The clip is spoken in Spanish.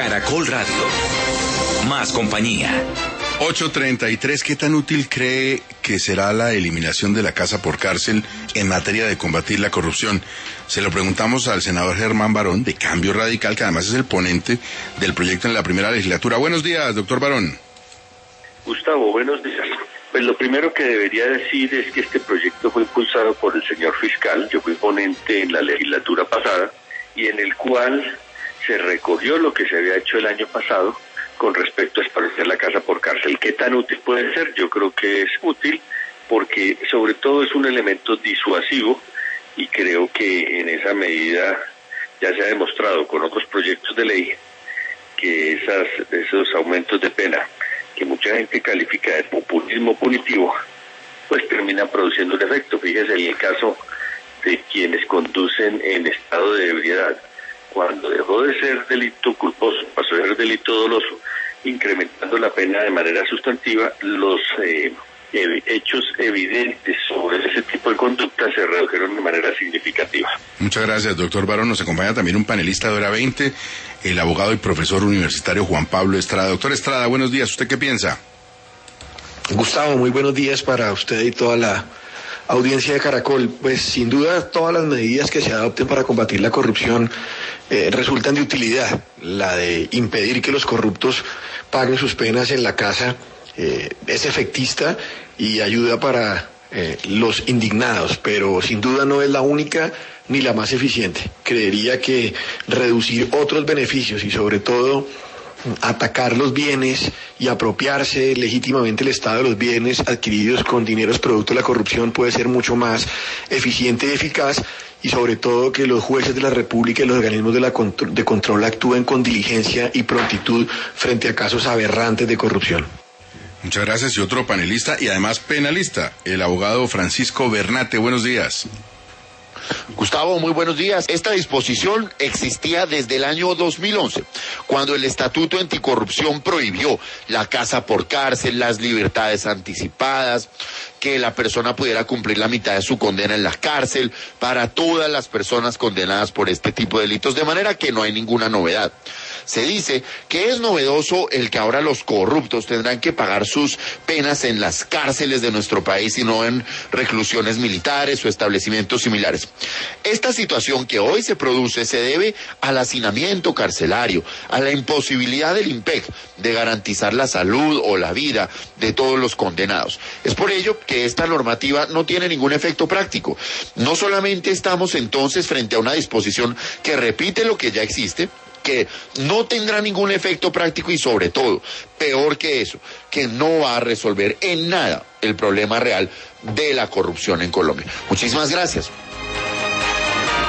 Caracol Radio. Más compañía. 8:33, ¿qué tan útil cree que será la eliminación de la casa por cárcel en materia de combatir la corrupción? Se lo preguntamos al senador Germán Barón, de Cambio Radical, que además es el ponente del proyecto en la primera legislatura. Buenos días, doctor Barón. Gustavo, buenos días. Pues lo primero que debería decir es que este proyecto fue impulsado por el señor fiscal. Yo fui ponente en la legislatura pasada y en el cual se recogió lo que se había hecho el año pasado con respecto a establecer la casa por cárcel. ¿Qué tan útil puede ser? Yo creo que es útil porque sobre todo es un elemento disuasivo y creo que en esa medida ya se ha demostrado con otros proyectos de ley que esos aumentos de pena que mucha gente califica de populismo punitivo, pues terminan produciendo un efecto. Fíjese en el caso de quienes conducen en estado de ebriedad. Cuando dejó de ser delito culposo, pasó a ser delito doloso, incrementando la pena de manera sustantiva, los hechos evidentes sobre ese tipo de conducta se redujeron de manera significativa. Muchas gracias, doctor Barón. Nos acompaña también un panelista de Hora 20, el abogado y profesor universitario Juan Pablo Estrada. Doctor Estrada, buenos días. ¿Usted qué piensa? Gustavo, muy buenos días para usted y toda la audiencia de Caracol. Pues sin duda todas las medidas que se adopten para combatir la corrupción resultan de utilidad. La de impedir que los corruptos paguen sus penas en la casa es efectista y ayuda para los indignados, pero sin duda no es la única ni la más eficiente. Creería que reducir otros beneficios y sobre todo atacar los bienes y apropiarse legítimamente el Estado de los bienes adquiridos con dineros producto de la corrupción puede ser mucho más eficiente y eficaz, y sobre todo que los jueces de la República y los organismos de control actúen con diligencia y prontitud frente a casos aberrantes de corrupción. Muchas gracias. Y otro panelista y además penalista, el abogado Francisco Bernate. Buenos días. Gustavo, muy buenos días. Esta disposición existía desde el año 2011, cuando el Estatuto Anticorrupción prohibió la casa por cárcel, las libertades anticipadas, que la persona pudiera cumplir la mitad de su condena en la cárcel para todas las personas condenadas por este tipo de delitos, de manera que no hay ninguna novedad. Se dice que es novedoso el que ahora los corruptos tendrán que pagar sus penas en las cárceles de nuestro país y no en reclusiones militares o establecimientos similares. Esta situación que hoy se produce se debe al hacinamiento carcelario, a la imposibilidad del IMPEC de garantizar la salud o la vida de todos los condenados. Es por ello que esta normativa no tiene ningún efecto práctico. No solamente estamos entonces frente a una disposición que repite lo que ya existe, que no tendrá ningún efecto práctico y sobre todo, peor que eso, que no va a resolver en nada el problema real de la corrupción en Colombia. Muchísimas gracias.